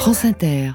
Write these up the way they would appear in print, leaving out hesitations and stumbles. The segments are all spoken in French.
France Inter.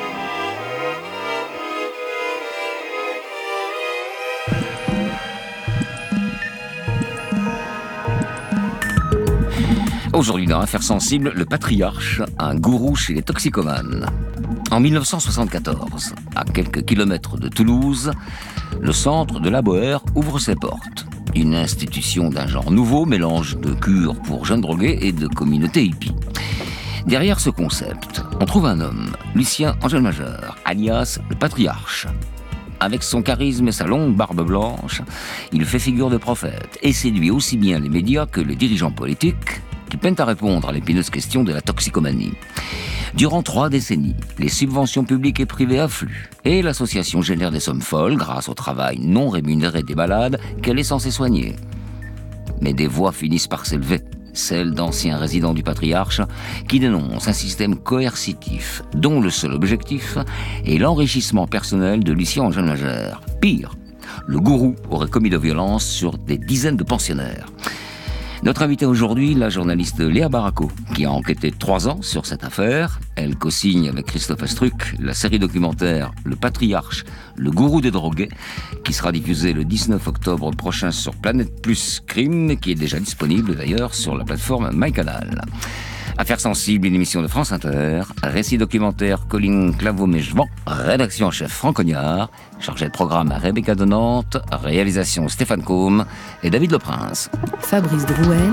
Aujourd'hui, dans Affaires sensibles, le patriarche, un gourou chez les toxicomanes. En 1974, à quelques kilomètres de Toulouse, le centre de la Bohère ouvre ses portes. Une institution d'un genre nouveau, mélange de cure pour jeunes drogués et de communauté hippie. Derrière ce concept, on trouve un homme, Lucien Angel-Majeur, alias le patriarche. Avec son charisme et sa longue barbe blanche, il fait figure de prophète et séduit aussi bien les médias que les dirigeants politiques qui peinent à répondre à l'épineuse question de la toxicomanie. Durant 3 décennies, les subventions publiques et privées affluent et l'association génère des sommes folles grâce au travail non rémunéré des malades qu'elle est censée soigner. Mais des voix finissent par s'élever, celles d'anciens résidents du patriarche qui dénoncent un système coercitif dont le seul objectif est l'enrichissement personnel de Lucien Angel-Majeur. Pire, le gourou aurait commis de violences sur des dizaines de pensionnaires. Notre invitée aujourd'hui, la journaliste Léa Barraco, qui a enquêté 3 ans sur cette affaire. Elle co-signe avec Christophe Astruc la série documentaire Le Patriarche, le gourou des drogués, qui sera diffusée le 19 octobre prochain sur Planète Plus Crime, qui est déjà disponible d'ailleurs sur la plateforme MyCanal. Affaires sensibles, une émission de France Inter, récit documentaire Colline Claveau-Mégevant, rédaction en chef Franck Cognard, chargé de programme Rebecca de Nantes, réalisation Stéphane Combe et David Leprince. Fabrice Drouel.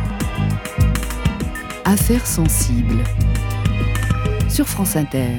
Affaires sensibles. Sur France Inter.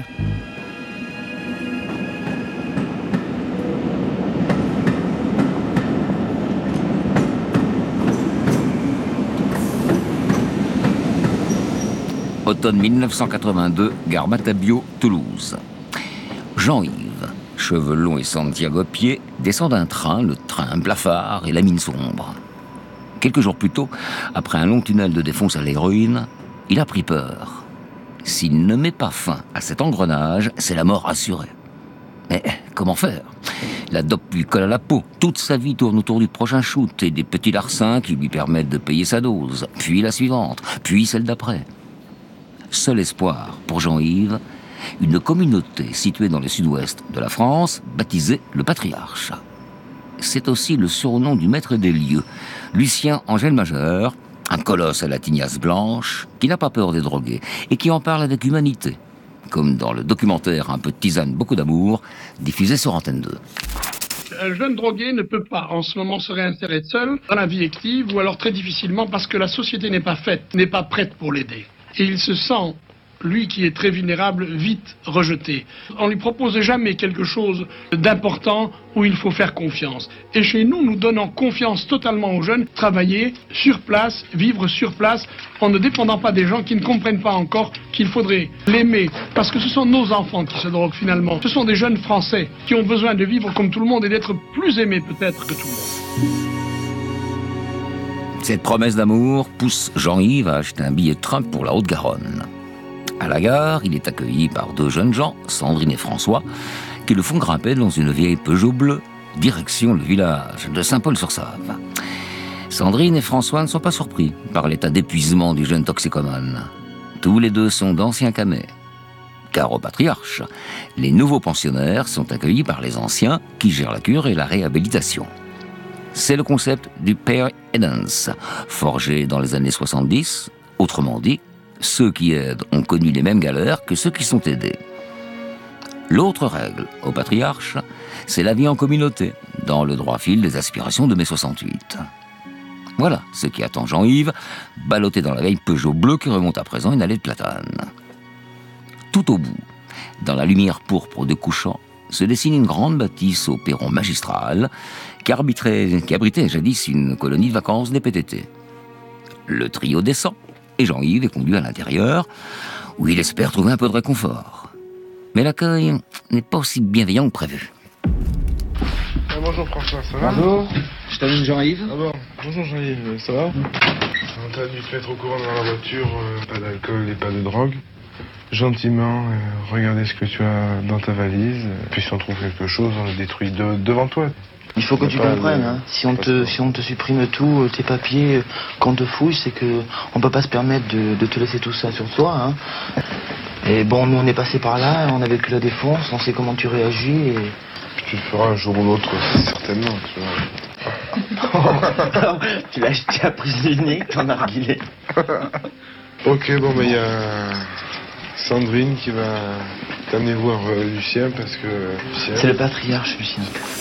Automne 1982, gare Matabio, Toulouse. Jean-Yves, cheveux longs et Santiago à pied, descend d'un train, le train blafard et la mine sombre. Quelques jours plus tôt, après un long tunnel de défonce à l'héroïne, il a pris peur. S'il ne met pas fin à cet engrenage, c'est la mort assurée. Mais comment faire ? La dope lui colle à la peau. Toute sa vie tourne autour du prochain shoot et des petits larcins qui lui permettent de payer sa dose, puis la suivante, puis celle d'après. Seul espoir pour Jean-Yves, une communauté située dans le sud-ouest de la France, baptisée le Patriarche. C'est aussi le surnom du maître des lieux, Lucien Angel-Majeur, un colosse à la tignasse blanche, qui n'a pas peur des drogués et qui en parle avec humanité, comme dans le documentaire Un peu de tisane, beaucoup d'amour, diffusé sur Antenne 2. Un jeune drogué ne peut pas en ce moment se réinsérer seul dans la vie active ou alors très difficilement parce que la société n'est pas faite, n'est pas prête pour l'aider. Et il se sent, lui qui est très vulnérable, vite rejeté. On ne lui propose jamais quelque chose d'important où il faut faire confiance. Et chez nous, nous donnons confiance totalement aux jeunes, travailler sur place, vivre sur place, en ne dépendant pas des gens qui ne comprennent pas encore qu'il faudrait l'aimer. Parce que ce sont nos enfants qui se droguent finalement. Ce sont des jeunes Français qui ont besoin de vivre comme tout le monde et d'être plus aimés peut-être que tout le monde. Cette promesse d'amour pousse Jean-Yves à acheter un billet de train pour la Haute-Garonne. À la gare, il est accueilli par 2 jeunes gens, Sandrine et François, qui le font grimper dans une vieille Peugeot bleue, direction le village de Saint-Paul-sur-Save. Sandrine et François ne sont pas surpris par l'état d'épuisement du jeune toxicomane. Tous les 2 sont d'anciens camés. Car au Patriarche, les nouveaux pensionnaires sont accueillis par les anciens qui gèrent la cure et la réhabilitation. C'est le concept du Peer Aidance, forgé dans les années 70. Autrement dit, ceux qui aident ont connu les mêmes galères que ceux qui sont aidés. L'autre règle au Patriarche, c'est la vie en communauté, dans le droit fil des aspirations de mai 68. Voilà ce qui attend Jean-Yves, ballotté dans la vieille Peugeot bleue qui remonte à présent une allée de platane. Tout au bout, dans la lumière pourpre de couchant, se dessine une grande bâtisse au perron magistral qui abritait jadis une colonie de vacances des PTT. Le trio descend et Jean-Yves est conduit à l'intérieur où il espère trouver un peu de réconfort. Mais l'accueil n'est pas aussi bienveillant que prévu. Bonjour François, ça va? Bonjour, je t'amène Jean-Yves. Ah bon, bonjour Jean-Yves, ça va? On t'a dû te mettre au courant dans la voiture, pas d'alcool et pas de drogue. Gentiment, regardez ce que tu as dans ta valise, puis si on trouve quelque chose, on le détruit devant toi. Il faut que tu comprennes, hein. Si on te supprime tout, tes papiers, qu'on te fouille, c'est que on peut pas se permettre de te laisser tout ça sur toi, hein. Et bon, nous on est passé par là, on a vécu la défonce, on sait comment tu réagis et... Tu le feras un jour ou l'autre, certainement, tu vois. Tu l'as acheté à prix unique, ton narguilé. Ok, bon, il y a Sandrine qui va t'amener voir Lucien parce que... C'est le patriarche, Lucien.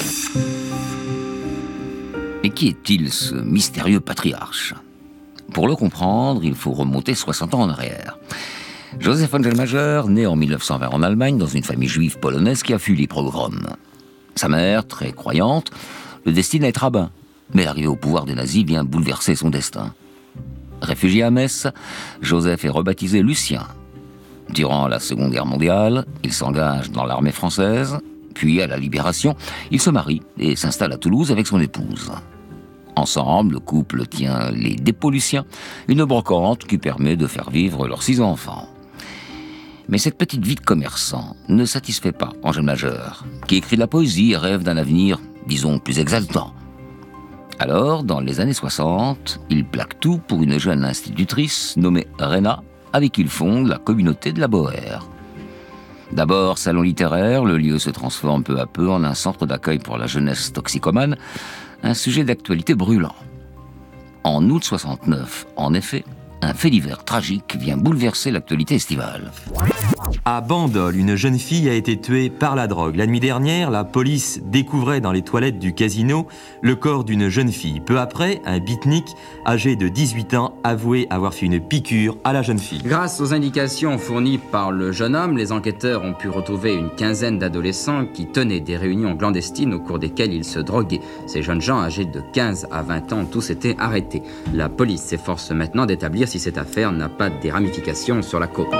Mais qui est-il, ce mystérieux patriarche ? Pour le comprendre, il faut remonter 60 ans en arrière. Joseph Engelmajer, né en 1920 en Allemagne, dans une famille juive polonaise qui a fui les pogroms. Sa mère, très croyante, le destine à être rabbin. Mais l'arrivée au pouvoir des nazis vient bouleverser son destin. Réfugié à Metz, Joseph est rebaptisé Lucien. Durant la Seconde Guerre mondiale, il s'engage dans l'armée française, puis à la Libération, il se marie et s'installe à Toulouse avec son épouse. Ensemble, le couple tient les dépôts Luciens, une brocante qui permet de faire vivre leurs 6 enfants. Mais cette petite vie de commerçant ne satisfait pas Engelmajer, qui écrit de la poésie et rêve d'un avenir, disons, plus exaltant. Alors, dans les années 60, il plaque tout pour une jeune institutrice nommée Rena, avec qui il fonde la communauté de la Bohère. D'abord salon littéraire, le lieu se transforme peu à peu en un centre d'accueil pour la jeunesse toxicomane, un sujet d'actualité brûlant. En août 69, en effet, un fait divers tragique vient bouleverser l'actualité estivale. À Bandol, une jeune fille a été tuée par la drogue. La nuit dernière, la police découvrait dans les toilettes du casino le corps d'une jeune fille. Peu après, un beatnik âgé de 18 ans avouait avoir fait une piqûre à la jeune fille. Grâce aux indications fournies par le jeune homme, les enquêteurs ont pu retrouver une quinzaine d'adolescents qui tenaient des réunions clandestines au cours desquelles ils se droguaient. Ces jeunes gens âgés de 15 à 20 ans ont tous été arrêtés. La police s'efforce maintenant d'établir si cette affaire n'a pas des ramifications sur la côte.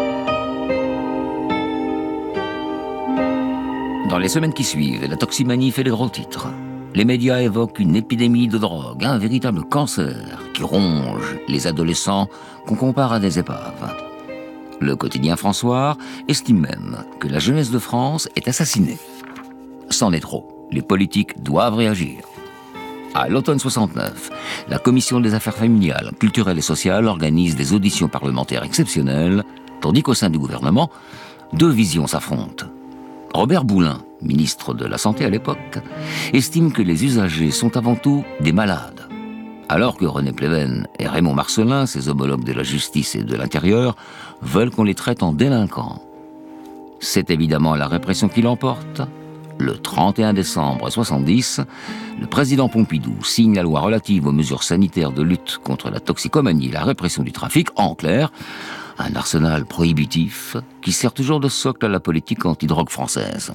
Dans les semaines qui suivent, la toximanie fait les gros titres. Les médias évoquent une épidémie de drogue, un véritable cancer qui ronge les adolescents qu'on compare à des épaves. Le quotidien François estime même que la jeunesse de France est assassinée. C'en est trop. Les politiques doivent réagir. À l'automne 69, la Commission des affaires familiales, culturelles et sociales organise des auditions parlementaires exceptionnelles, tandis qu'au sein du gouvernement, 2 visions s'affrontent. Robert Boulin, ministre de la Santé à l'époque, estime que les usagers sont avant tout des malades, alors que René Pleven et Raymond Marcellin, ses homologues de la justice et de l'intérieur, veulent qu'on les traite en délinquants. C'est évidemment la répression qui l'emporte. Le 31 décembre 70, le président Pompidou signe la loi relative aux mesures sanitaires de lutte contre la toxicomanie et la répression du trafic, en clair, un arsenal prohibitif qui sert toujours de socle à la politique antidrogue française.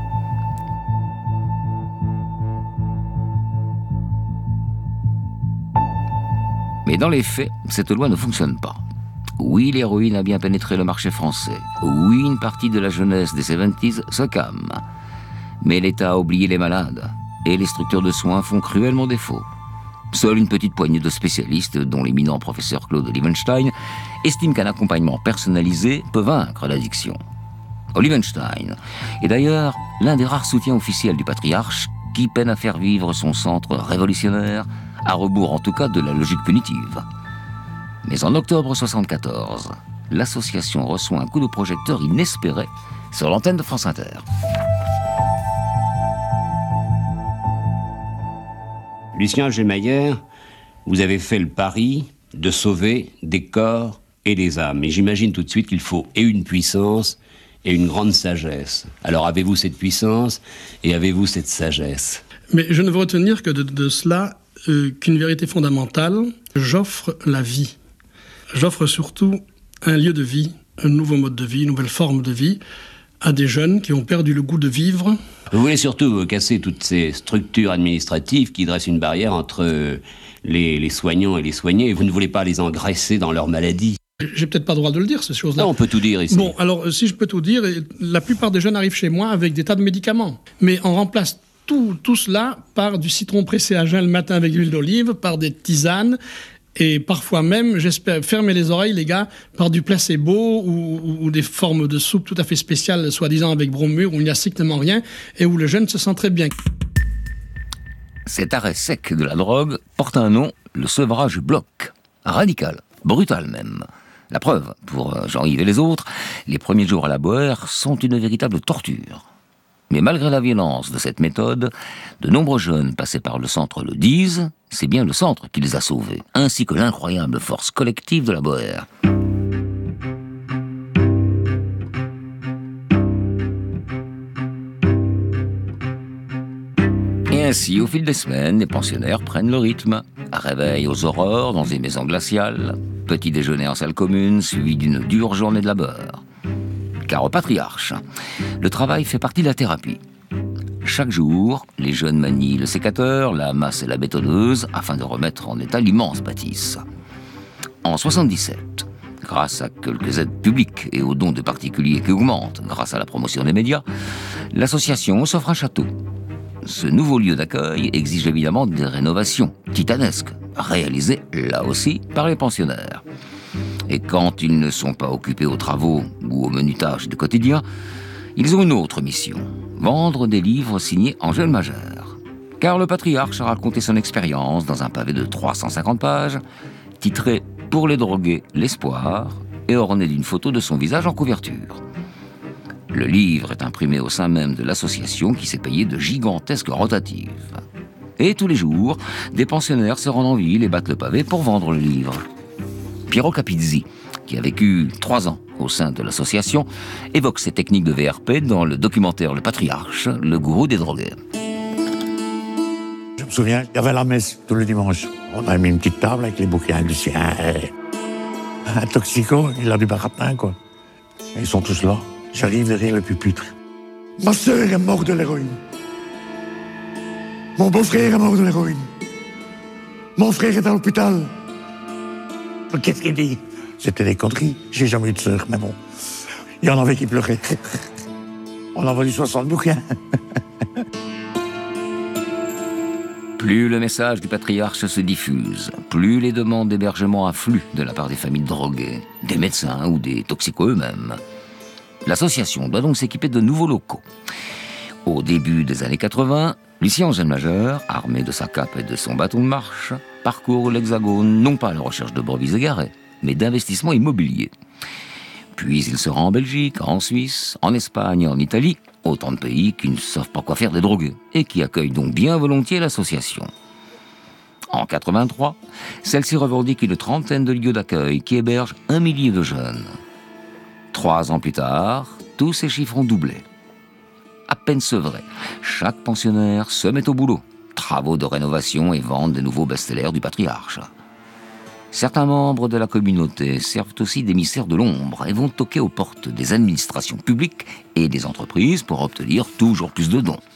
Mais dans les faits, cette loi ne fonctionne pas. Oui, l'héroïne a bien pénétré le marché français. Oui, une partie de la jeunesse des 70s se calme. Mais l'État a oublié les malades, et les structures de soins font cruellement défaut. Seule une petite poignée de spécialistes, dont l'éminent professeur Claude Liebenstein, estime qu'un accompagnement personnalisé peut vaincre l'addiction. Liebenstein est d'ailleurs l'un des rares soutiens officiels du patriarche qui peine à faire vivre son centre révolutionnaire, à rebours en tout cas de la logique punitive. Mais en octobre 74, l'association reçoit un coup de projecteur inespéré sur l'antenne de France Inter. Lucien Engelmajer, vous avez fait le pari de sauver des corps et des âmes. Et j'imagine tout de suite qu'il faut et une puissance et une grande sagesse. Alors avez-vous cette puissance et avez-vous cette sagesse ? Mais je ne veux retenir que de cela qu'une vérité fondamentale. J'offre la vie. J'offre surtout un lieu de vie, un nouveau mode de vie, une nouvelle forme de vie à des jeunes qui ont perdu le goût de vivre. Vous voulez surtout casser toutes ces structures administratives qui dressent une barrière entre les soignants et les soignés. Vous ne voulez pas les engraisser dans leur maladie. J'ai peut-être pas le droit de le dire, ces choses-là. Non, on peut tout dire ici. Bon, alors, si je peux tout dire, la plupart des jeunes arrivent chez moi avec des tas de médicaments. Mais on remplace tout cela par du citron pressé à jeun le matin avec de l'huile d'olive, par des tisanes, et parfois même, j'espère, fermer les oreilles, les gars, par du placebo ou des formes de soupe tout à fait spéciales, soi-disant avec bromure, où il n'y a strictement rien, et où le jeune se sent très bien. Cet arrêt sec de la drogue porte un nom, le sevrage bloc. Radical, brutal même. La preuve, pour Jean-Yves et les autres, les premiers jours à la Boër sont une véritable torture. Mais malgré la violence de cette méthode, de nombreux jeunes passés par le centre le disent, c'est bien le centre qui les a sauvés, ainsi que l'incroyable force collective de la Boër. Et ainsi, au fil des semaines, les pensionnaires prennent le rythme. Réveil aux aurores dans une maison glaciale, petit déjeuner en salle commune, suivi d'une dure journée de labeur. Car au patriarche, le travail fait partie de la thérapie. Chaque jour, les jeunes manient le sécateur, la masse et la bétonneuse afin de remettre en état l'immense bâtisse. En 77, grâce à quelques aides publiques et aux dons de particuliers qui augmentent grâce à la promotion des médias, l'association s'offre un château. Ce nouveau lieu d'accueil exige évidemment des rénovations titanesques, réalisées là aussi par les pensionnaires. Et quand ils ne sont pas occupés aux travaux ou aux menus tâches du quotidien, ils ont une autre mission, vendre des livres signés Angèle Magère. Car le patriarche a raconté son expérience dans un pavé de 350 pages, titré « Pour les drogués, l'espoir » et orné d'une photo de son visage en couverture. Le livre est imprimé au sein même de l'association qui s'est payé de gigantesques rotatives. Et tous les jours, des pensionnaires se rendent en ville et battent le pavé pour vendre le livre. Piero Capizzi, qui a vécu 3 ans au sein de l'association, évoque ces techniques de VRP dans le documentaire Le Patriarche, le gourou des drogués. Je me souviens, il y avait la messe tous les dimanches. On a mis une petite table avec les bouquins. Lucien, un toxico, il a du baratin, quoi. Et ils sont tous là. J'arrive derrière le pupitre. Ma sœur est morte de l'héroïne. Mon beau-frère est mort de l'héroïne. Mon frère est à l'hôpital. Qu'est-ce qu'il dit? C'était des conneries. J'ai jamais eu de sœur, mais bon. Il y en avait qui pleuraient. On a vendu 60 bouquins. Plus le message du patriarche se diffuse, plus les demandes d'hébergement affluent de la part des familles droguées, des médecins ou des toxicos eux-mêmes. L'association doit donc s'équiper de nouveaux locaux. Au début des années 80, Lucien Angèle Magère, armé de sa cape et de son bâton de marche, parcourt l'Hexagone non pas à la recherche de brebis égarées, mais d'investissements immobiliers. Puis il se rend en Belgique, en Suisse, en Espagne, en Italie, autant de pays qui ne savent pas quoi faire des drogués et qui accueillent donc bien volontiers l'association. En 83, celle-ci revendique une trentaine de lieux d'accueil qui hébergent 1 millier de jeunes. 3 ans plus tard, tous ces chiffres ont doublé. À peine sevré, chaque pensionnaire se met au boulot. Travaux de rénovation et vente des nouveaux best-sellers du patriarche. Certains membres de la communauté servent aussi d'émissaires de l'ombre et vont toquer aux portes des administrations publiques et des entreprises pour obtenir toujours plus de dons.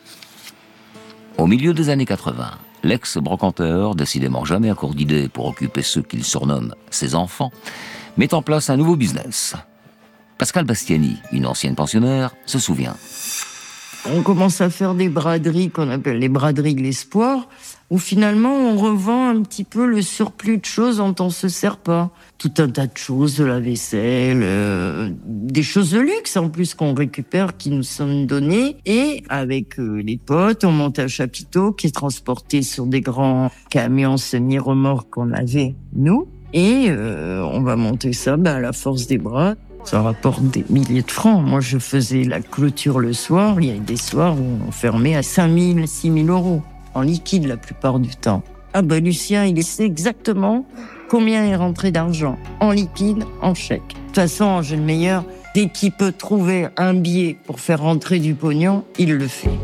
Au milieu des années 80, l'ex-brocanteur, décidément jamais à court d'idées pour occuper ceux qu'il surnomme ses enfants, met en place un nouveau business. Pascal Bastiani, une ancienne pensionnaire, se souvient. On commence à faire des braderies qu'on appelle les braderies de l'espoir, où finalement on revend un petit peu le surplus de choses dont on se sert pas. Tout un tas de choses, de la vaisselle, des choses de luxe en plus qu'on récupère, qui nous sont données. Et avec les potes, on monte un chapiteau qui est transporté sur des grands camions semi-remorques qu'on avait, nous. Et on va monter ça à la force des bras. Ça rapporte des milliers de francs. Moi, je faisais la clôture le soir. Il y a des soirs où on fermait à 5 000, 6 000 euros, en liquide la plupart du temps. Ah ben Lucien, il sait exactement combien est rentré d'argent, en liquide, en chèque. De toute façon, Angèle Meilleur, dès qu'il peut trouver un billet pour faire rentrer du pognon, il le fait.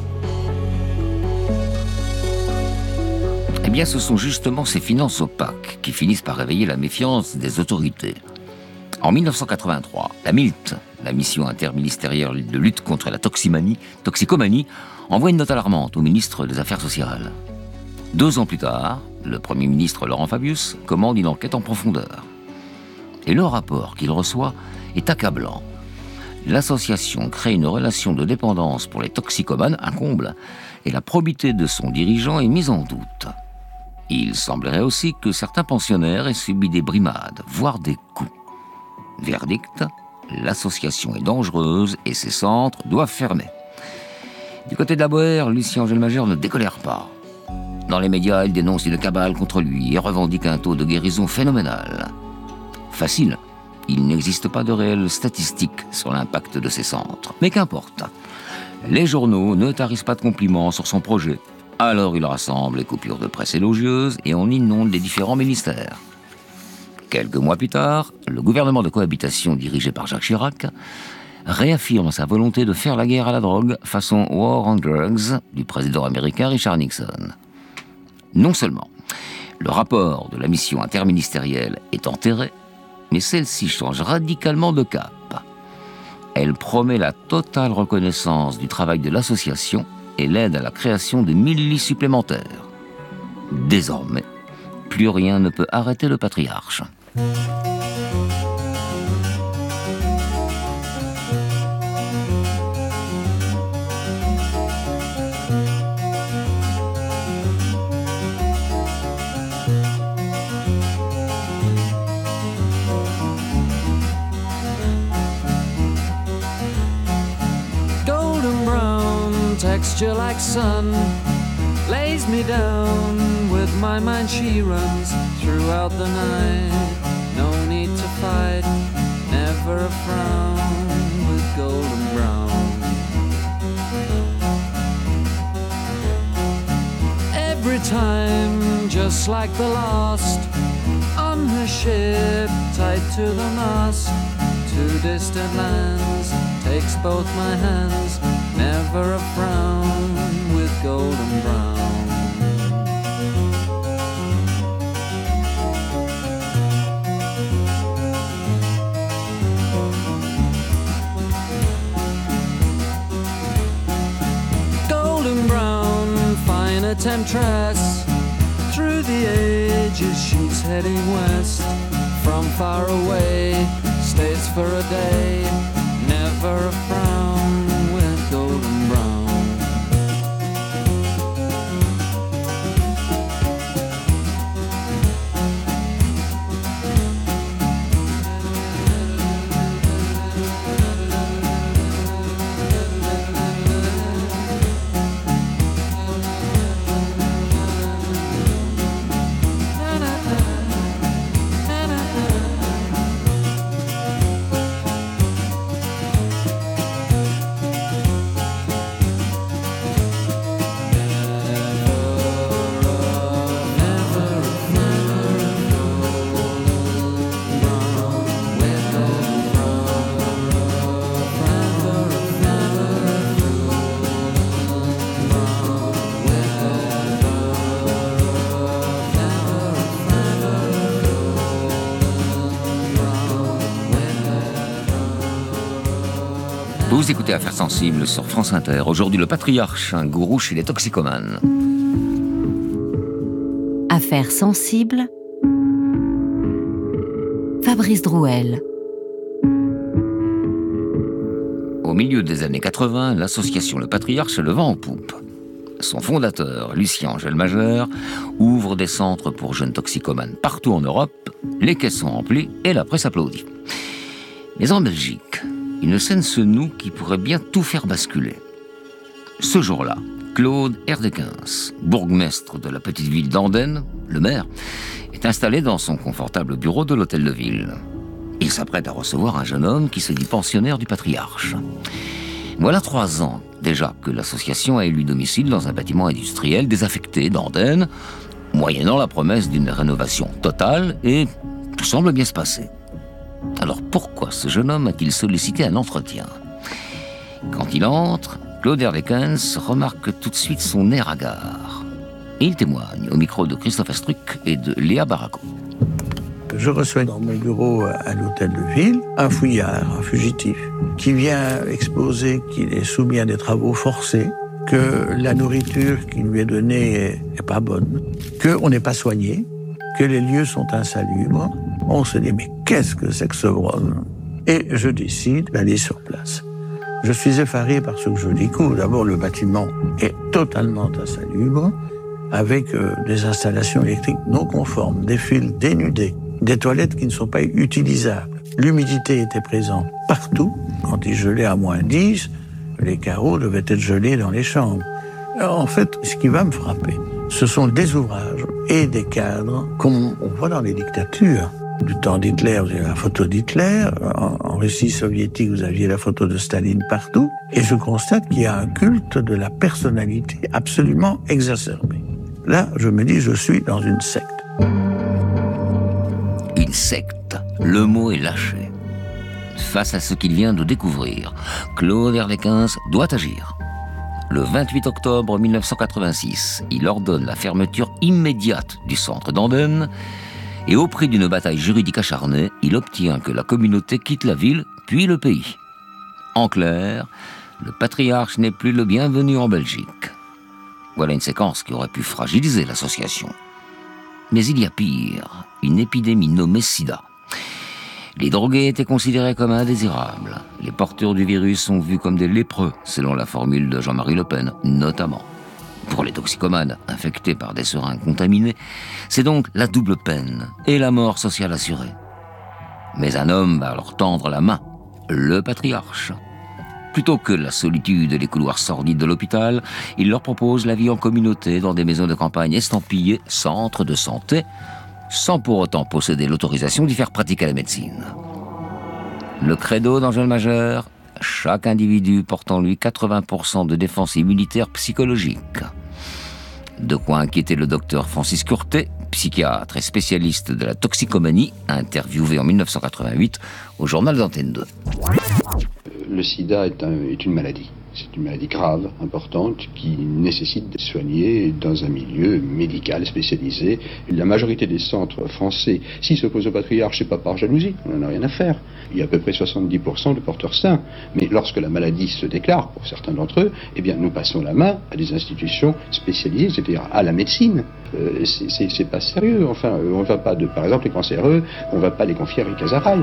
Eh bien, ce sont justement ces finances opaques qui finissent par réveiller la méfiance des autorités. En 1983, la MILT, la mission interministérielle de lutte contre la toxicomanie, envoie une note alarmante au ministre des Affaires sociales. 2 ans plus tard, le Premier ministre Laurent Fabius commande une enquête en profondeur. Et le rapport qu'il reçoit est accablant. L'association crée une relation de dépendance pour les toxicomanes, un comble, et la probité de son dirigeant est mise en doute. Il semblerait aussi que certains pensionnaires aient subi des brimades, voire des coups. Verdict, l'association est dangereuse et ses centres doivent fermer. Du côté de la Boër, Lucien Angèle Magère ne décolère pas. Dans les médias, il dénonce une cabale contre lui et revendique un taux de guérison phénoménal. Facile, Il n'existe pas de réelles statistiques sur l'impact de ces centres. Mais qu'importe. Les journaux ne tarissent pas de compliments sur son projet. Alors il rassemble les coupures de presse élogieuses et on inonde les différents ministères. Quelques mois plus tard, le gouvernement de cohabitation dirigé par Jacques Chirac réaffirme sa volonté de faire la guerre à la drogue façon War on Drugs du président américain Richard Nixon. Non seulement le rapport de la mission interministérielle est enterré, mais celle-ci change radicalement de cap. Elle promet la totale reconnaissance du travail de l'association et l'aide à la création de 1000 lits supplémentaires. Désormais, plus rien ne peut arrêter le patriarche. Texture like sun lays me down. With my mind she runs throughout the night. No need to fight, never a frown with golden brown. Every time, just like the last, on her ship tied to the mast, to distant lands, takes both my hands. Never a frown with golden brown. Golden brown, fine a temptress. Through the ages she's heading west. From far away, stays for a day. Never a frown with golden brown. Vous écoutez Affaires sensibles sur France Inter. Aujourd'hui, le patriarche, un gourou chez les toxicomanes. Affaires sensibles, Fabrice Drouel. Au milieu des années 80, l'association Le Patriarche le vent en poupe. Son fondateur, Lucien-Angèle Majeur, ouvre des centres pour jeunes toxicomanes partout en Europe, les caisses sont remplies et la presse applaudit. Mais en Belgique, une scène se noue qui pourrait bien tout faire basculer. Ce jour-là, Claude Herdekens, bourgmestre de la petite ville d'Andenne, le maire, est installé dans son confortable bureau de l'hôtel de ville. Il s'apprête à recevoir un jeune homme qui se dit pensionnaire du patriarche. Voilà 3 ans déjà que l'association a élu domicile dans un bâtiment industriel désaffecté d'Andenne, moyennant la promesse d'une rénovation totale, et tout semble bien se passer. Alors pourquoi ce jeune homme a-t-il sollicité un entretien ? Quand il entre, Claude Herdekens remarque tout de suite son air hagard. Et il témoigne au micro de Christophe Astruc et de Léa Baraco. Je reçois dans mon bureau à l'hôtel de ville un fouillard, un fugitif, qui vient exposer qu'il est soumis à des travaux forcés, que la nourriture qui lui est donnée est pas bonne, qu'on n'est pas soigné, que les lieux sont insalubres. On se dit, mais qu'est-ce que c'est que ce brome ? Et je décide d'aller sur place. Je suis effaré par ce que je découvre. D'abord, le bâtiment est totalement insalubre, avec des installations électriques non conformes, des fils dénudés, des toilettes qui ne sont pas utilisables. L'humidité était présente partout. Quand il gelait à -10, les carreaux devaient être gelés dans les chambres. Alors, en fait, ce qui va me frapper, ce sont des ouvrages et des cadres, comme on voit dans les dictatures. Du temps d'Hitler, vous avez la photo d'Hitler. En Russie soviétique, vous aviez la photo de Staline partout. Et je constate qu'il y a un culte de la personnalité absolument exacerbé. Là, je me dis, je suis dans une secte. Une secte, le mot est lâché. Face à ce qu'il vient de découvrir, Claude Herléquens doit agir. Le 28 octobre 1986, il ordonne la fermeture immédiate du centre d'Andenne et au prix d'une bataille juridique acharnée, il obtient que la communauté quitte la ville, puis le pays. En clair, le patriarche n'est plus le bienvenu en Belgique. Voilà une séquence qui aurait pu fragiliser l'association. Mais il y a pire, une épidémie nommée SIDA. Les drogués étaient considérés comme indésirables. Les porteurs du virus sont vus comme des lépreux, selon la formule de Jean-Marie Le Pen, notamment. Pour les toxicomanes infectés par des seringues contaminées, c'est donc la double peine et la mort sociale assurée. Mais un homme va leur tendre la main, le patriarche. Plutôt que la solitude et les couloirs sordides de l'hôpital, il leur propose la vie en communauté dans des maisons de campagne estampillées centres de santé, sans pour autant posséder l'autorisation d'y faire pratiquer la médecine. Le credo d'Angèle Majeur, chaque individu porte en lui 80% de défense immunitaire psychologique. De quoi inquiéter le docteur Francis Curté, psychiatre et spécialiste de la toxicomanie, interviewé en 1988 au journal d'Antenne 2. Le sida est une maladie. C'est une maladie grave, importante, qui nécessite d'être soignée dans un milieu médical spécialisé. La majorité des centres français, s'ils s'opposent au patriarche, c'est pas par jalousie, on n'en a rien à faire. Il y a à peu près 70% de porteurs sains. Mais lorsque la maladie se déclare, pour certains d'entre eux, eh bien, nous passons la main à des institutions spécialisées, c'est-à-dire à la médecine. C'est pas sérieux. Enfin, on va pas par exemple, les cancéreux, on va pas les confier à Rick Azaray.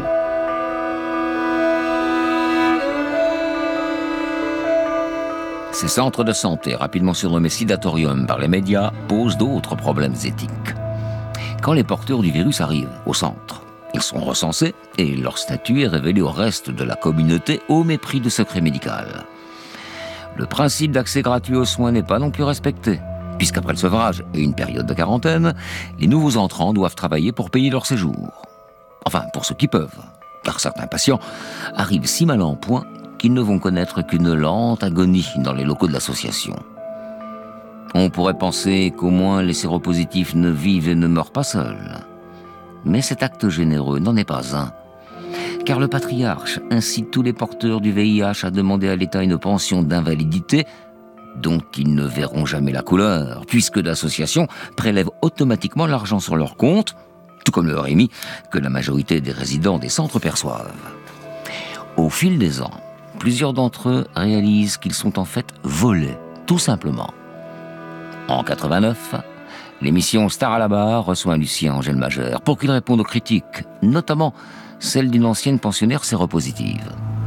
Ces centres de santé, rapidement surnommés sidatoriums par les médias, posent d'autres problèmes éthiques. Quand les porteurs du virus arrivent au centre, ils sont recensés et leur statut est révélé au reste de la communauté au mépris du secret médical. Le principe d'accès gratuit aux soins n'est pas non plus respecté, puisqu'après le sevrage et une période de quarantaine, les nouveaux entrants doivent travailler pour payer leur séjour. Enfin, pour ceux qui peuvent, car certains patients arrivent si mal en point qu'ils ne vont connaître qu'une lente agonie dans les locaux de l'association. On pourrait penser qu'au moins les séropositifs ne vivent et ne meurent pas seuls. Mais cet acte généreux n'en est pas un. Car le patriarche incite tous les porteurs du VIH à demander à l'État une pension d'invalidité dont ils ne verront jamais la couleur, puisque l'association prélève automatiquement l'argent sur leur compte, tout comme le RMI que la majorité des résidents des centres perçoivent. Au fil des ans, plusieurs d'entre eux réalisent qu'ils sont en fait volés, tout simplement. En 89, l'émission Star à la barre reçoit Lucien Angèle Majeur pour qu'il réponde aux critiques, notamment celle d'une ancienne pensionnaire séropositive.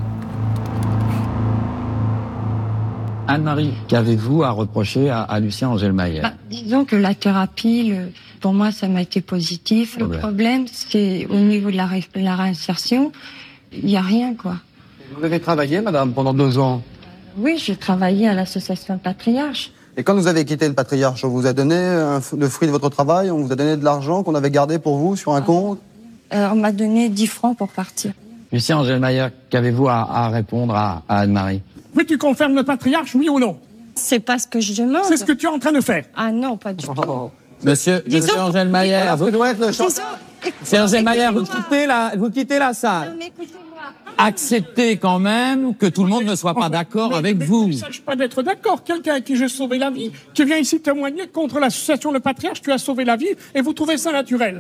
Anne-Marie, qu'avez-vous à reprocher à Lucien Angèle Majeur? Disons que la thérapie, pour moi, ça m'a été positif. Le problème, c'est au niveau de la réinsertion, il n'y a rien, quoi. Vous avez travaillé, madame, pendant 2 ans? Oui, j'ai travaillé à l'association Patriarche. Et quand vous avez quitté le Patriarche, on vous a donné le fruit de votre travail, on vous a donné de l'argent qu'on avait gardé pour vous sur un compte? On m'a donné 10 francs pour partir. Lucien Angèle Majeur, qu'avez-vous à répondre à Anne-Marie? Oui, tu confirmes le Patriarche, oui ou non? C'est pas ce que je demande. C'est ce que tu es en train de faire. Ah non, pas du tout. Monsieur Angèle Majeur, Monsieur Angèle Majeur, vous quittez la salle. Acceptez quand même que tout le monde ne soit pas d'accord avec vous. Il ne s'agit pas d'être d'accord. Quelqu'un à qui j'ai sauvé la vie, qui vient ici témoigner contre l'association Le Patriarche, tu as sauvé la vie et vous trouvez ça naturel.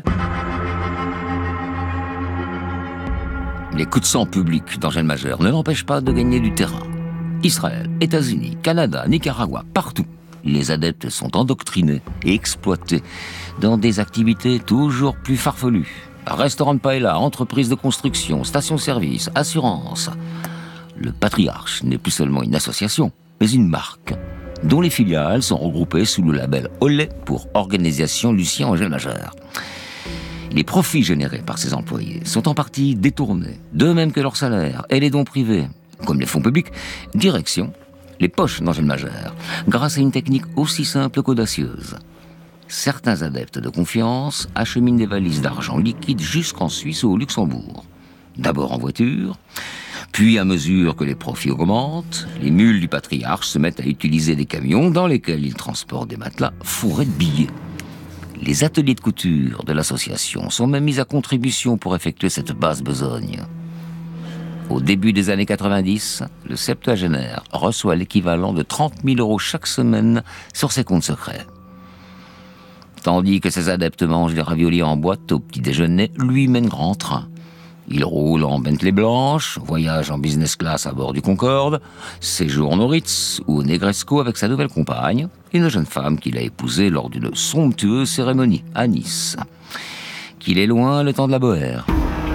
Les coups de sang publics d'Angèle Majeur ne l'empêchent pas de gagner du terrain. Israël, États-Unis, Canada, Nicaragua, partout, les adeptes sont endoctrinés et exploités dans des activités toujours plus farfelues. Restaurant de paella, entreprise de construction, station-service, assurance. Le Patriarche n'est plus seulement une association, mais une marque, dont les filiales sont regroupées sous le label Olé pour Organisation Lucien Angèle Majeur. Les profits générés par ces employés sont en partie détournés, de même que leurs salaires et les dons privés, comme les fonds publics, direction les poches d'Angèle Majeur, grâce à une technique aussi simple qu'audacieuse. Certains adeptes de confiance acheminent des valises d'argent liquide jusqu'en Suisse ou au Luxembourg. D'abord en voiture, puis à mesure que les profits augmentent, les mules du patriarche se mettent à utiliser des camions dans lesquels ils transportent des matelas fourrés de billets. Les ateliers de couture de l'association sont même mis à contribution pour effectuer cette basse besogne. Au début des années 90, le septuagénaire reçoit l'équivalent de 30 000 € chaque semaine sur ses comptes secrets. Tandis que ses adeptes mangent des raviolis en boîte au petit déjeuner, lui mène grand train. Il roule en Bentley blanche, voyage en business class à bord du Concorde, séjourne au Ritz ou au Negresco avec sa nouvelle compagne, une jeune femme qu'il a épousée lors d'une somptueuse cérémonie à Nice. Qu'il est loin le temps de la bohème.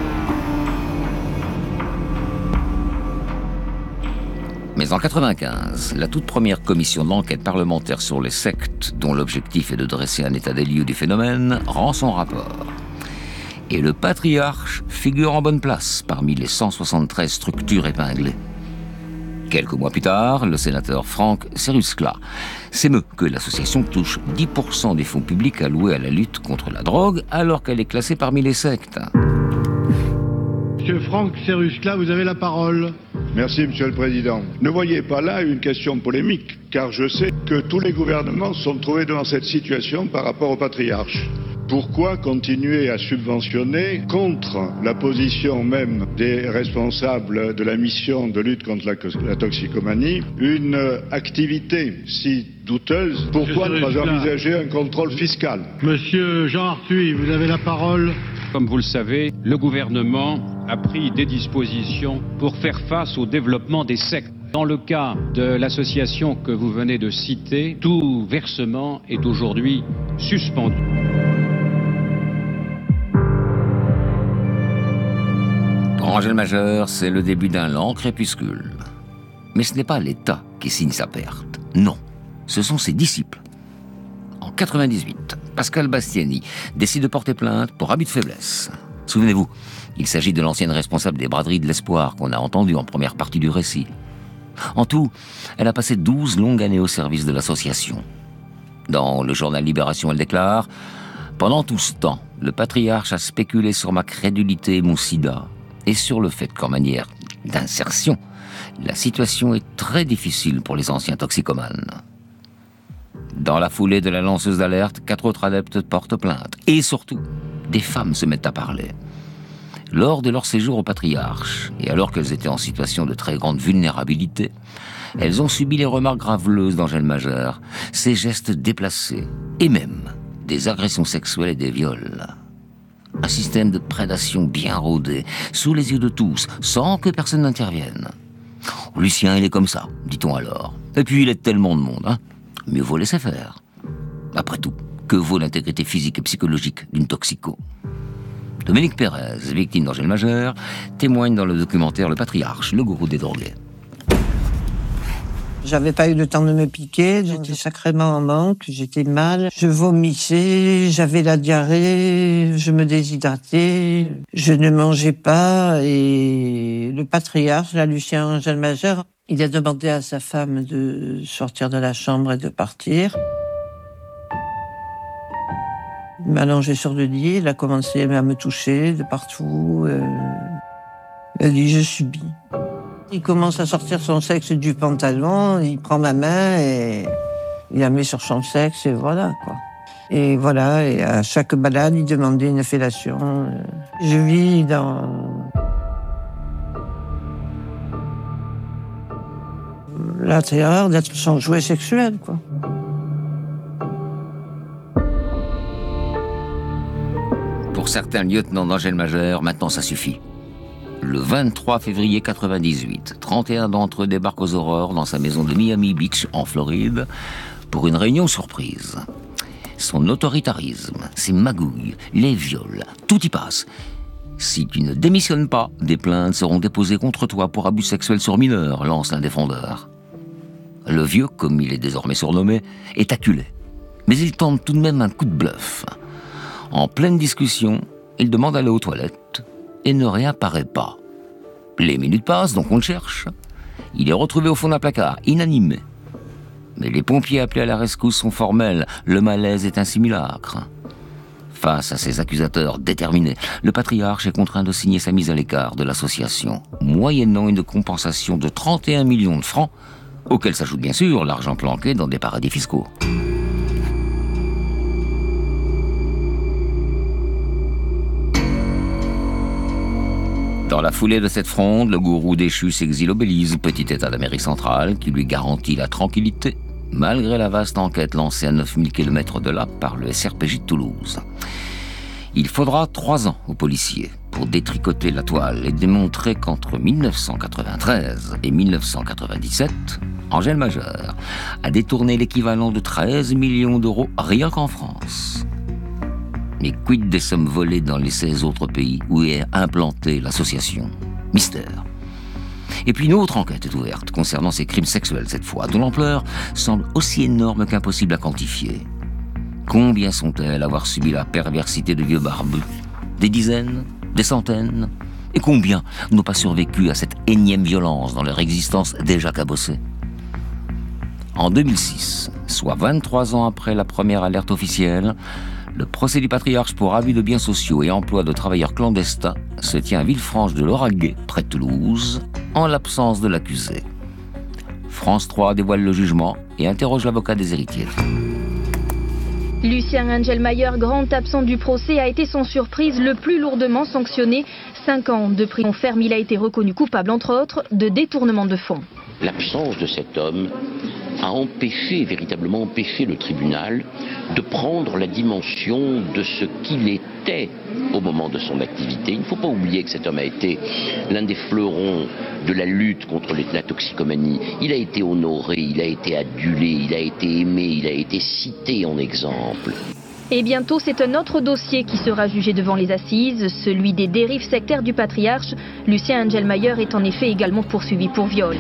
Mais en 1995, la toute première commission d'enquête parlementaire sur les sectes, dont l'objectif est de dresser un état des lieux du phénomène, rend son rapport. Et le patriarche figure en bonne place parmi les 173 structures épinglées. Quelques mois plus tard, le sénateur Frank Seruskla s'émeut que l'association touche 10% des fonds publics alloués à la lutte contre la drogue, alors qu'elle est classée parmi les sectes. Monsieur Frank Seruskla, vous avez la parole. Merci, Monsieur le Président. Ne voyez pas là une question polémique, car je sais que tous les gouvernements se sont trouvés devant cette situation par rapport au patriarche. Pourquoi continuer à subventionner, contre la position même des responsables de la mission de lutte contre la toxicomanie, une activité si douteuse? Pourquoi ne pas envisager un contrôle fiscal? Monsieur Jean Arthuis, vous avez la parole. Comme vous le savez, le gouvernement a pris des dispositions pour faire face au développement des sectes. Dans le cas de l'association que vous venez de citer, tout versement est aujourd'hui suspendu. Pour Angèle Majeur, c'est le début d'un lent crépuscule. Mais ce n'est pas l'État qui signe sa perte. Non, ce sont ses disciples. En 1998, Pascal Bastiani décide de porter plainte pour abus de faiblesse. Souvenez-vous, il s'agit de l'ancienne responsable des braderies de l'Espoir qu'on a entendue en première partie du récit. En tout, elle a passé 12 longues années au service de l'association. Dans le journal Libération, elle déclare « Pendant tout ce temps, le patriarche a spéculé sur ma crédulité et mon sida, et sur le fait qu'en manière d'insertion, la situation est très difficile pour les anciens toxicomanes. » Dans la foulée de la lanceuse d'alerte, 4 autres adeptes portent plainte. Et surtout, des femmes se mettent à parler. Lors de leur séjour au patriarche, et alors qu'elles étaient en situation de très grande vulnérabilité, elles ont subi les remarques graveleuses d'Angèle Majeur, ses gestes déplacés, et même des agressions sexuelles et des viols. Un système de prédation bien rodé, sous les yeux de tous, sans que personne n'intervienne. Lucien, il est comme ça, dit-on alors. Et puis il aide tellement de monde, hein. Mieux vaut laisser faire. Après tout, que vaut l'intégrité physique et psychologique d'une toxico? Dominique Pérez, victime d'Angèle Majeur, témoigne dans le documentaire Le Patriarche, le gourou des drogués. J'avais pas eu le temps de me piquer, j'étais sacrément en manque, j'étais mal, je vomissais, j'avais la diarrhée, je me déshydratais, je ne mangeais pas, et le patriarche, là, Lucien Angèle Majeur, il a demandé à sa femme de sortir de la chambre et de partir. Il m'a allongé sur le lit, il a commencé à me toucher de partout. Il a dit « je subis ». Il commence à sortir son sexe du pantalon, il prend ma main et il la met sur son sexe et voilà, quoi. Et voilà, et à chaque balade, il demandait une fellation. Je vis dans la terreur d'être son jouet sexuel, quoi. Pour certains lieutenants d'Angèle Majeur, maintenant ça suffit. Le 23 février 1998, 31 d'entre eux débarquent aux aurores dans sa maison de Miami Beach, en Floride, pour une réunion surprise. Son autoritarisme, ses magouilles, les viols, tout y passe. Si tu ne démissionnes pas, des plaintes seront déposées contre toi pour abus sexuels sur mineurs, lance l'un des fondeurs. Le vieux, comme il est désormais surnommé, est acculé. Mais il tente tout de même un coup de bluff. En pleine discussion, il demande d'aller aux toilettes et ne réapparaît pas. Les minutes passent, donc on le cherche. Il est retrouvé au fond d'un placard, inanimé. Mais les pompiers appelés à la rescousse sont formels, le malaise est un simulacre. Face à ces accusateurs déterminés, le patriarche est contraint de signer sa mise à l'écart de l'association, moyennant une compensation de 31 millions de francs, auquel s'ajoute bien sûr l'argent planqué dans des paradis fiscaux. Dans la foulée de cette fronde, le gourou déchu s'exile au Belize, petit état d'Amérique centrale qui lui garantit la tranquillité, malgré la vaste enquête lancée à 9000 km de là par le SRPJ de Toulouse. Il faudra 3 ans aux policiers pour détricoter la toile et démontrer qu'entre 1993 et 1997, Angèle Majeur a détourné l'équivalent de 13 millions d'euros rien qu'en France. Mais quid des sommes volées dans les 16 autres pays où est implantée l'association? Mystère. Et puis une autre enquête est ouverte concernant ces crimes sexuels cette fois, dont l'ampleur semble aussi énorme qu'impossible à quantifier. Combien sont-elles à avoir subi la perversité de vieux barbus? Des dizaines? Des centaines? Et combien n'ont pas survécu à cette énième violence dans leur existence déjà cabossée? En 2006, soit 23 ans après la première alerte officielle, le procès du patriarche pour abus de biens sociaux et emploi de travailleurs clandestins se tient à Villefranche de l'Auragais, près de Toulouse, en l'absence de l'accusé. France 3 dévoile le jugement et interroge l'avocat des héritiers. Lucien Angelmayer, grand absent du procès, a été sans surprise le plus lourdement sanctionné. 5 ans de prison ferme, il a été reconnu coupable, entre autres, de détournement de fonds. L'absence de cet homme a véritablement empêché le tribunal de prendre la dimension de ce qu'il était au moment de son activité. Il ne faut pas oublier que cet homme a été l'un des fleurons de la lutte contre la toxicomanie. Il a été honoré, il a été adulé, il a été aimé, il a été cité en exemple. Et bientôt, c'est un autre dossier qui sera jugé devant les assises, celui des dérives sectaires du patriarche. Lucien Angelmayer est en effet également poursuivi pour viol.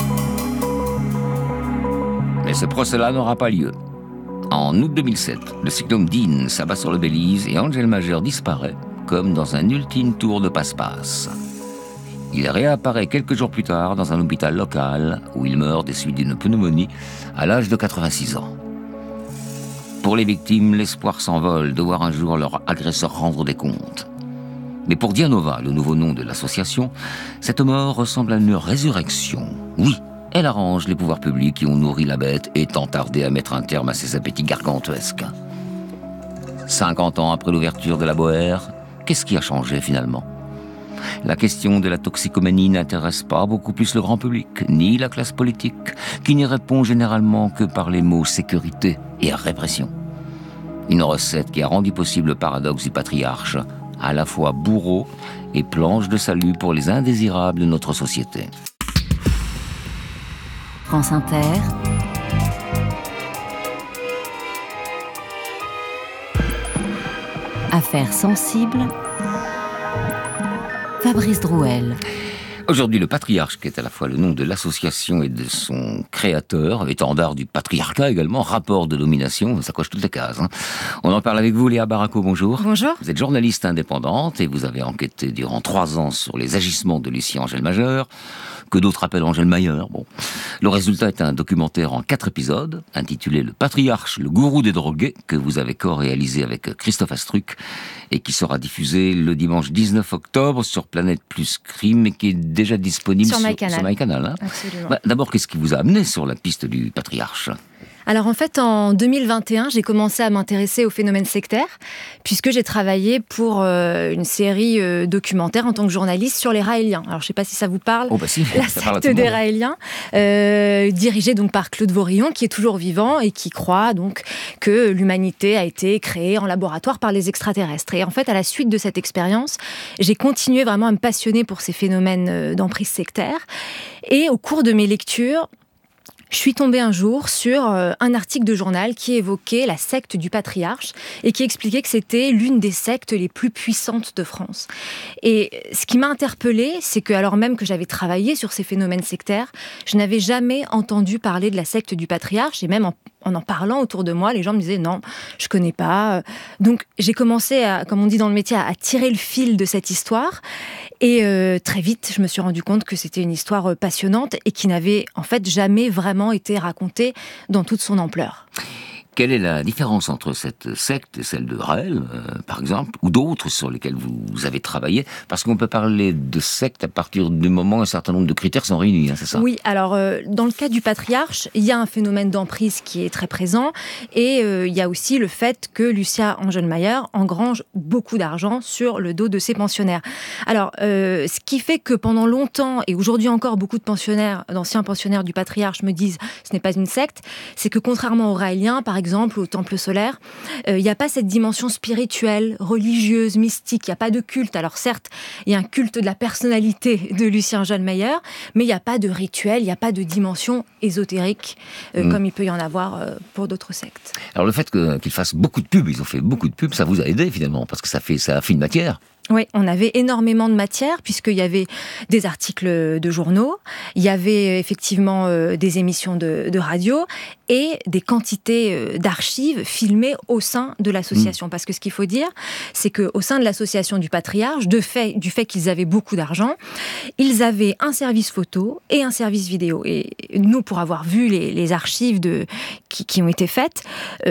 Mais ce procès-là n'aura pas lieu. En août 2007, le cyclone Dean s'abat sur le Belize et Angelmayer disparaît, comme dans un ultime tour de passe-passe. Il réapparaît quelques jours plus tard dans un hôpital local où il meurt des suites d'une pneumonie à l'âge de 86 ans. Pour les victimes, l'espoir s'envole de voir un jour leur agresseur rendre des comptes. Mais pour Dianova, le nouveau nom de l'association, cette mort ressemble à une résurrection. Oui, elle arrange les pouvoirs publics qui ont nourri la bête et tant tardé à mettre un terme à ses appétits gargantuesques. 50 ans après l'ouverture de la Boère, qu'est-ce qui a changé finalement? La question de la toxicomanie n'intéresse pas beaucoup plus le grand public, ni la classe politique, qui n'y répond généralement que par les mots sécurité et répression. Une recette qui a rendu possible le paradoxe du patriarche, à la fois bourreau et planche de salut pour les indésirables de notre société. France Inter. Affaires sensibles. Fabrice Drouel. Aujourd'hui, le patriarche, qui est à la fois le nom de l'association et de son créateur, étendard du patriarcat également, rapport de domination, ça coche toutes les cases. On en parle avec vous, Léa Barraco, bonjour. Bonjour. Vous êtes journaliste indépendante et vous avez enquêté durant 3 ans sur les agissements de Lucien Angelmayer, que d'autres appellent Angelmayer. Bon. Le résultat est un documentaire en 4 épisodes, intitulé « Le patriarche, le gourou des drogués », que vous avez co-réalisé avec Christophe Astruc et qui sera diffusé le dimanche 19 octobre sur Planète Plus Crime et qui est déjà disponible sur MyCanal. Absolument. D'abord, qu'est-ce qui vous a amené sur la piste du patriarche ? Alors en fait, en 2021, j'ai commencé à m'intéresser au phénomène sectaire, puisque j'ai travaillé pour une série documentaire en tant que journaliste sur les Raéliens. Alors je ne sais pas si ça vous parle, la secte des Raéliens, dirigée donc par Claude Vorillon, qui est toujours vivant et qui croit donc que l'humanité a été créée en laboratoire par les extraterrestres. Et en fait, à la suite de cette expérience, j'ai continué vraiment à me passionner pour ces phénomènes d'emprise sectaire. Et au cours de mes lectures, je suis tombée un jour sur un article de journal qui évoquait la secte du patriarche et qui expliquait que c'était l'une des sectes les plus puissantes de France. Et ce qui m'a interpellée, c'est que alors même que j'avais travaillé sur ces phénomènes sectaires, je n'avais jamais entendu parler de la secte du patriarche et même en parlant autour de moi, les gens me disaient non, je connais pas. Donc j'ai commencé, comme on dit dans le métier, à tirer le fil de cette histoire. Et très vite, je me suis rendu compte que c'était une histoire passionnante et qui n'avait en fait jamais vraiment été racontée dans toute son ampleur. Quelle est la différence entre cette secte et celle de Raël, par exemple, ou d'autres sur lesquels vous avez travaillé? Parce qu'on peut parler de secte à partir du moment où un certain nombre de critères sont réunis, hein, c'est ça? Oui, alors dans le cas du patriarche, il y a un phénomène d'emprise qui est très présent, et il y a aussi le fait que Lucien Angelmayer engrange beaucoup d'argent sur le dos de ses pensionnaires. Alors, ce qui fait que pendant longtemps, et aujourd'hui encore, beaucoup de pensionnaires, d'anciens pensionnaires du patriarche me disent « ce n'est pas une secte », c'est que contrairement aux Raéliens, par exemple, au temple solaire, il n'y a pas cette dimension spirituelle, religieuse, mystique, il n'y a pas de culte. Alors certes, il y a un culte de la personnalité de Lucien Angelmayer, mais il n'y a pas de rituel, il n'y a pas de dimension ésotérique, comme il peut y en avoir pour d'autres sectes. Alors le fait qu'ils fassent beaucoup de pubs, ils ont fait beaucoup de pubs, ça vous a aidé finalement, parce que ça a fait une matière. Oui, on avait énormément de matière, puisqu'il y avait des articles de journaux, il y avait effectivement des émissions de radio et des quantités d'archives filmées au sein de l'association. Parce que ce qu'il faut dire, c'est qu'au sein de l'association du patriarche, du fait qu'ils avaient beaucoup d'argent, ils avaient un service photo et un service vidéo. Et nous, pour avoir vu les archives qui ont été faites,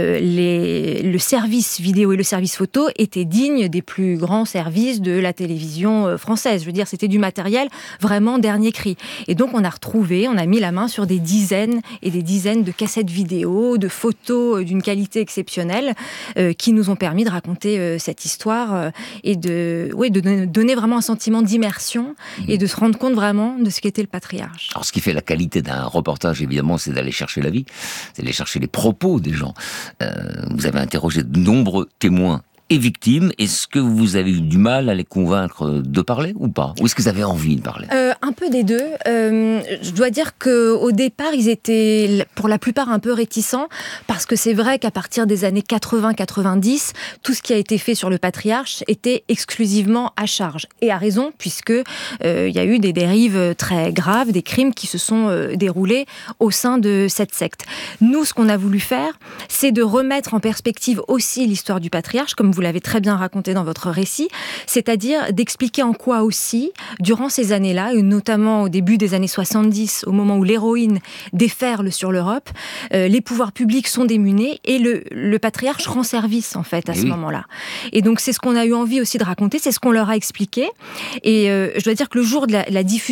le service vidéo et le service photo étaient dignes des plus grands services de la télévision française. Je veux dire, c'était du matériel vraiment dernier cri. Et donc, on a mis la main sur des dizaines et des dizaines de cassettes vidéo, de photos d'une qualité exceptionnelle qui nous ont permis de raconter cette histoire et de donner vraiment un sentiment d'immersion et de se rendre compte vraiment de ce qu'était le patriarche. Alors, ce qui fait la qualité d'un reportage, évidemment, c'est d'aller chercher la vie, c'est d'aller chercher les propos des gens. Vous avez interrogé de nombreux témoins et victimes. Est-ce que vous avez eu du mal à les convaincre de parler ou pas? Ou est-ce que vous avez envie de parler? Un peu des deux. Je dois dire qu'au départ, ils étaient pour la plupart un peu réticents, parce que c'est vrai qu'à partir des années 80-90, tout ce qui a été fait sur le patriarche était exclusivement à charge. Et à raison, puisque il y a eu des dérives très graves, des crimes qui se sont déroulés au sein de cette secte. Nous, ce qu'on a voulu faire, c'est de remettre en perspective aussi l'histoire du patriarche, comme vous l'avez très bien raconté dans votre récit, c'est-à-dire d'expliquer en quoi aussi, durant ces années-là, et notamment au début des années 70, au moment où l'héroïne déferle sur l'Europe, les pouvoirs publics sont démunis et le patriarche rend service, en fait, à ce moment-là. Et donc, c'est ce qu'on a eu envie aussi de raconter, c'est ce qu'on leur a expliqué. Et je dois dire que le jour de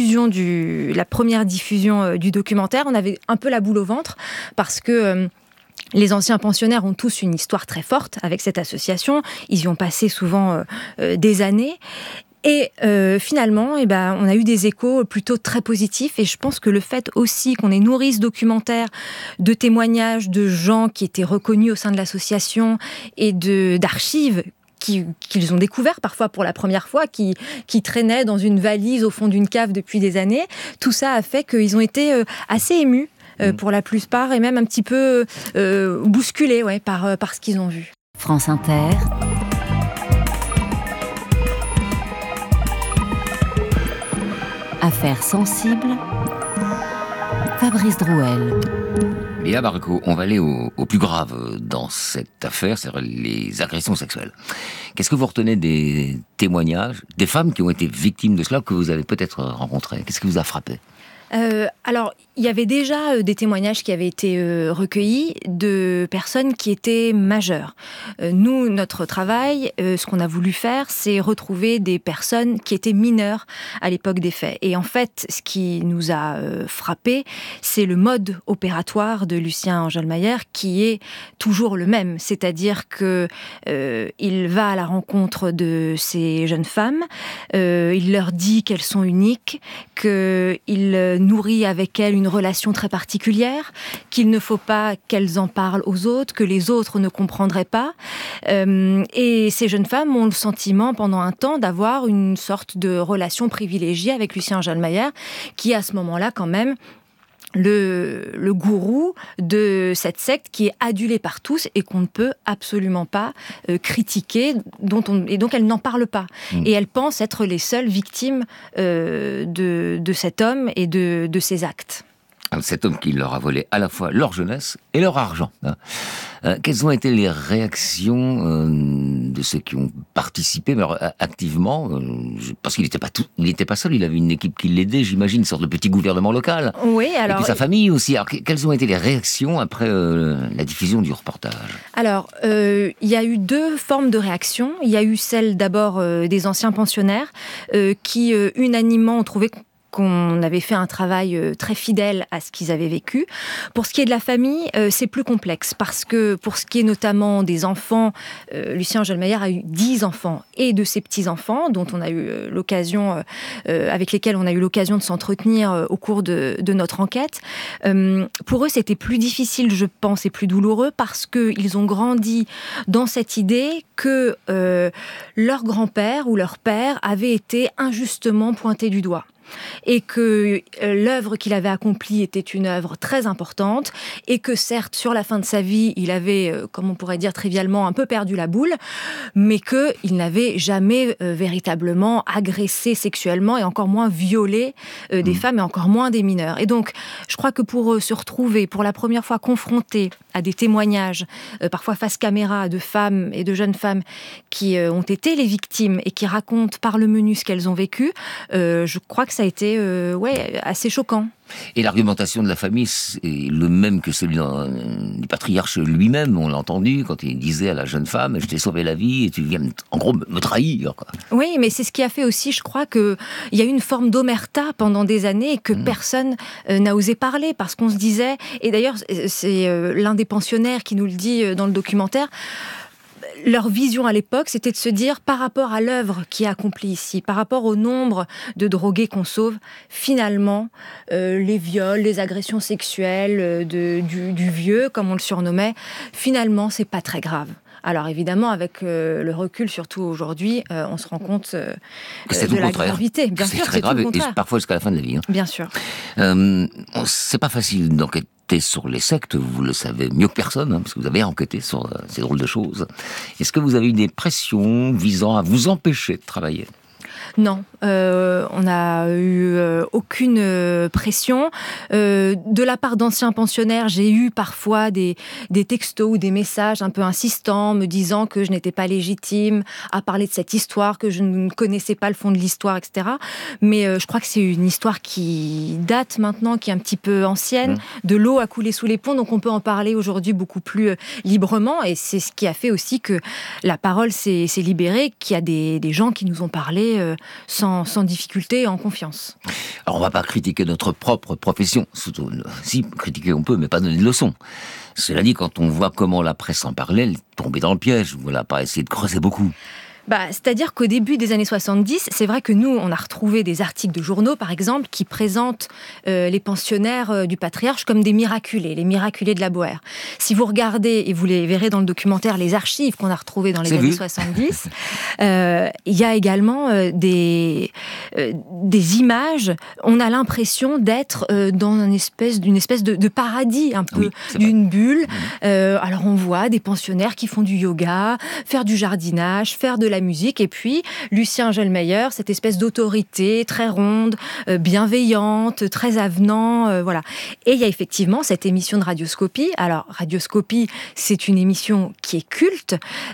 la première diffusion du documentaire, on avait un peu la boule au ventre, parce que les anciens pensionnaires ont tous une histoire très forte avec cette association. Ils y ont passé souvent des années. Et finalement, on a eu des échos plutôt très positifs. Et je pense que le fait aussi qu'on ait nourri ce documentaire de témoignages de gens qui étaient reconnus au sein de l'association et d'archives qu'ils ont découvert parfois pour la première fois, qui traînaient dans une valise au fond d'une cave depuis des années, tout ça a fait qu'ils ont été assez émus. Pour la plupart, et même un petit peu bousculés par ce qu'ils ont vu. France Inter. Affaires sensibles. Fabrice Drouel. Léa Barreco, on va aller au plus grave dans cette affaire, c'est-à-dire les agressions sexuelles. Qu'est-ce que vous retenez des témoignages, des femmes qui ont été victimes de cela, que vous avez peut-être rencontrées? Qu'est-ce qui vous a frappé? Alors, il y avait déjà des témoignages qui avaient été recueillis de personnes qui étaient majeures. Nous, notre travail, ce qu'on a voulu faire, c'est retrouver des personnes qui étaient mineures à l'époque des faits. Et en fait, ce qui nous a frappé, c'est le mode opératoire de Lucien Angelmayer, qui est toujours le même. C'est-à-dire que il va à la rencontre de ces jeunes femmes, il leur dit qu'elles sont uniques, qu'il nourrit avec elles une relation très particulière, qu'il ne faut pas qu'elles en parlent aux autres, que les autres ne comprendraient pas. Et ces jeunes femmes ont le sentiment, pendant un temps, d'avoir une sorte de relation privilégiée avec Lucien Angelmayer, qui, à ce moment-là, quand même, le gourou de cette secte qui est adulé par tous et qu'on ne peut absolument pas critiquer, et donc elles n'en parlent pas. Et elles pensent être les seules victimes de cet homme et de ses actes. Cet homme qui leur a volé à la fois leur jeunesse et leur argent. Quelles ont été les réactions de ceux qui ont participé activement parce qu'il n'était pas seul, il avait une équipe qui l'aidait, j'imagine, une sorte de petit gouvernement local. Oui, alors... Et puis sa famille aussi. Alors, quelles ont été les réactions après la diffusion du reportage ? Alors, il y a eu deux formes de réactions. Il y a eu celle d'abord des anciens pensionnaires qui unanimement ont trouvé qu'on avait fait un travail très fidèle à ce qu'ils avaient vécu. Pour ce qui est de la famille, c'est plus complexe, parce que pour ce qui est notamment des enfants, Lucien Angelmayer a eu 10 enfants, et de ses petits-enfants, dont on a eu l'occasion, avec lesquels on a eu l'occasion de s'entretenir au cours de notre enquête. Pour eux, c'était plus difficile, je pense, et plus douloureux, parce qu'ils ont grandi dans cette idée que leur grand-père ou leur père avait été injustement pointé du doigt. Et que l'œuvre qu'il avait accomplie était une œuvre très importante, et que certes, sur la fin de sa vie, il avait, comme on pourrait dire trivialement, un peu perdu la boule, mais qu'il n'avait jamais véritablement agressé sexuellement, et encore moins violé des femmes, et encore moins des mineurs. Et donc, je crois que pour eux, se retrouver pour la première fois confrontés à des témoignages, parfois face caméra, de femmes et de jeunes femmes qui ont été les victimes et qui racontent par le menu ce qu'elles ont vécu, je crois que ça a été assez choquant. Et l'argumentation de la famille, c'est le même que celui du patriarche lui-même. On l'a entendu quand il disait à la jeune femme « Je t'ai sauvé la vie et tu viens, en gros, me trahir. » Oui, mais c'est ce qui a fait aussi, je crois, qu'il y a eu une forme d'omerta pendant des années et que personne n'a osé parler, parce qu'on se disait... Et d'ailleurs, c'est l'un des pensionnaires qui nous le dit dans le documentaire. Leur vision à l'époque, c'était de se dire, par rapport à l'œuvre qui est accomplie ici, par rapport au nombre de drogués qu'on sauve, finalement, les viols, les agressions sexuelles du vieux, comme on le surnommait, finalement, c'est pas très grave. Alors évidemment, avec le recul, surtout aujourd'hui, on se rend compte de la gravité. Bien sûr, c'est très grave, et parfois jusqu'à la fin de la vie. Bien sûr. C'est pas facile d'enquêter sur les sectes, vous le savez mieux que personne, parce que vous avez enquêté sur ces drôles de choses. Est-ce que vous avez eu des pressions visant à vous empêcher de travailler ? Non, on n'a eu aucune pression. De la part d'anciens pensionnaires, j'ai eu parfois des textos ou des messages un peu insistants me disant que je n'étais pas légitime à parler de cette histoire, que je ne connaissais pas le fond de l'histoire, etc. Mais je crois que c'est une histoire qui date maintenant, qui est un petit peu ancienne. De l'eau a coulé sous les ponts, donc on peut en parler aujourd'hui beaucoup plus librement. Et c'est ce qui a fait aussi que la parole s'est libérée, qu'il y a des gens qui nous ont parlé sans difficulté et en confiance. Alors on ne va pas critiquer notre propre profession, surtout, si, critiquer on peut, mais pas donner de leçons. Cela dit, quand on voit comment la presse en parlait, elle tombait dans le piège, on n'a pas essayé de creuser beaucoup. C'est-à-dire qu'au début des années 70, c'est vrai que nous, on a retrouvé des articles de journaux, par exemple, qui présentent les pensionnaires du patriarche comme des miraculés, les miraculés de la Boër. Si vous regardez, et vous les verrez dans le documentaire, les archives qu'on a retrouvées dans les années 70, il y a également des images. On a l'impression d'être dans d'une espèce de paradis, un peu, d'une bulle. Alors on voit des pensionnaires qui font du yoga, faire du jardinage, faire de la musique, et puis Lucien Angelmayer, cette espèce d'autorité très ronde, bienveillante, très avenant, voilà. Et il y a effectivement cette émission de Radioscopie. Alors Radioscopie, c'est une émission qui est culte,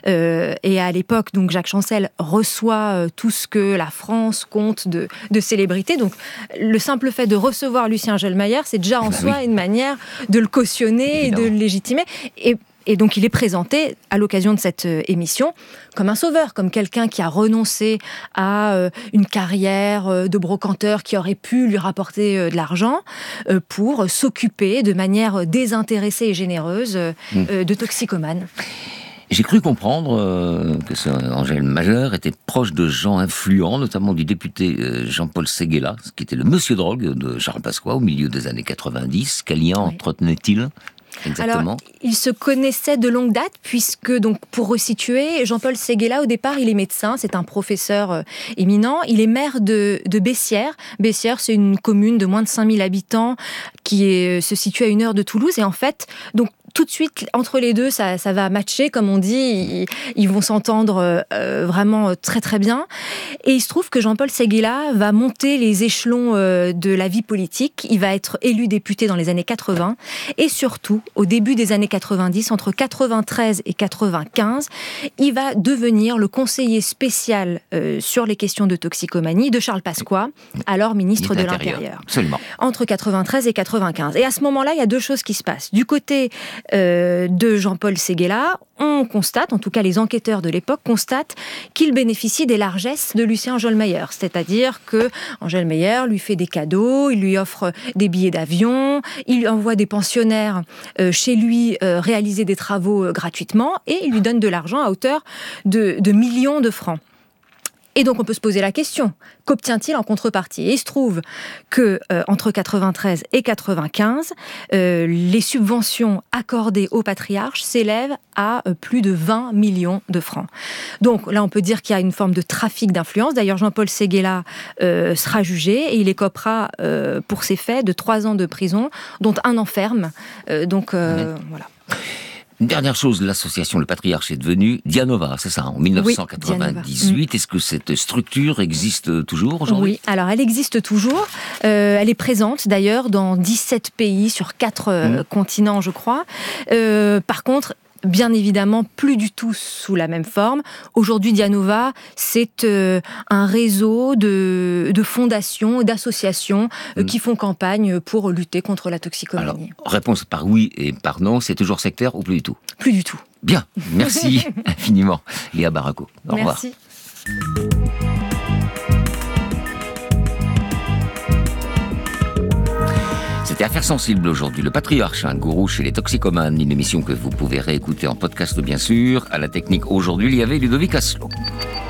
et à l'époque, donc Jacques Chancel reçoit tout ce que la France compte de célébrités. Donc le simple fait de recevoir Lucien Angelmayer, c'est déjà en soi une manière de le cautionner et de le légitimer. Et donc il est présenté à l'occasion de cette émission comme un sauveur, comme quelqu'un qui a renoncé à une carrière de brocanteur qui aurait pu lui rapporter de l'argent pour s'occuper de manière désintéressée et généreuse de toxicomanes. J'ai cru comprendre que ce Angelmayer était proche de gens influents, notamment du député Jean-Paul Séguéla, qui était le monsieur drogue de Charles Pasqua au milieu des années 90. Quel lien entretenait-il ? Exactement. Alors, ils se connaissaient de longue date, puisque, donc, pour resituer, Jean-Paul Séguéla, au départ, il est médecin, c'est un professeur éminent. Il est maire de Bessières. Bessières, c'est une commune de moins de 5000 habitants qui se situe à 1 heure de Toulouse. Et en fait, donc, tout de suite, entre les deux, ça va matcher, comme on dit. Ils vont s'entendre vraiment très, très bien. Et il se trouve que Jean-Paul Séguéla va monter les échelons de la vie politique. Il va être élu député dans les années 80. Et surtout, au début des années années 90, entre 93 et 95, il va devenir le conseiller spécial sur les questions de toxicomanie de Charles Pasqua, alors ministre de l'Intérieur. Absolument. Entre 93 et 95. Et à ce moment-là, il y a deux choses qui se passent. Du côté de Jean-Paul Séguéla, on constate, en tout cas les enquêteurs de l'époque constatent qu'il bénéficie des largesses de Lucien Angelmeyer. C'est-à-dire que Angelmeyer lui fait des cadeaux, il lui offre des billets d'avion, il lui envoie des pensionnaires chez lui réaliser des travaux gratuitement et il lui donne de l'argent à hauteur de millions de francs. Et donc on peut se poser la question, qu'obtient-il en contrepartie ? Et il se trouve que entre 93 et 95, les subventions accordées au patriarche s'élèvent à plus de 20 millions de francs. Donc là on peut dire qu'il y a une forme de trafic d'influence. D'ailleurs Jean-Paul Séguéla sera jugé et il écopera pour ces faits de 3 ans de prison, dont 1 an ferme. Voilà. Une dernière chose, l'association Le Patriarche est devenue Dianova, c'est ça, en 1998. Oui, Est-ce que cette structure existe toujours aujourd'hui ? Oui, alors elle existe toujours. Elle est présente d'ailleurs dans 17 pays sur 4 continents, je crois. Par contre, bien évidemment, plus du tout sous la même forme. Aujourd'hui, Dianova, c'est un réseau de fondations, d'associations qui font campagne pour lutter contre la toxicomanie. Alors, réponse par oui et par non, c'est toujours sectaire ou plus du tout ? Plus du tout. Bien, merci infiniment, Léa Barraco. Au revoir. Merci. C'était Affaires sensibles aujourd'hui. Le Patriarche, un gourou chez les toxicomanes, une émission que vous pouvez réécouter en podcast bien sûr. À la technique aujourd'hui, il y avait Ludovic Asselot.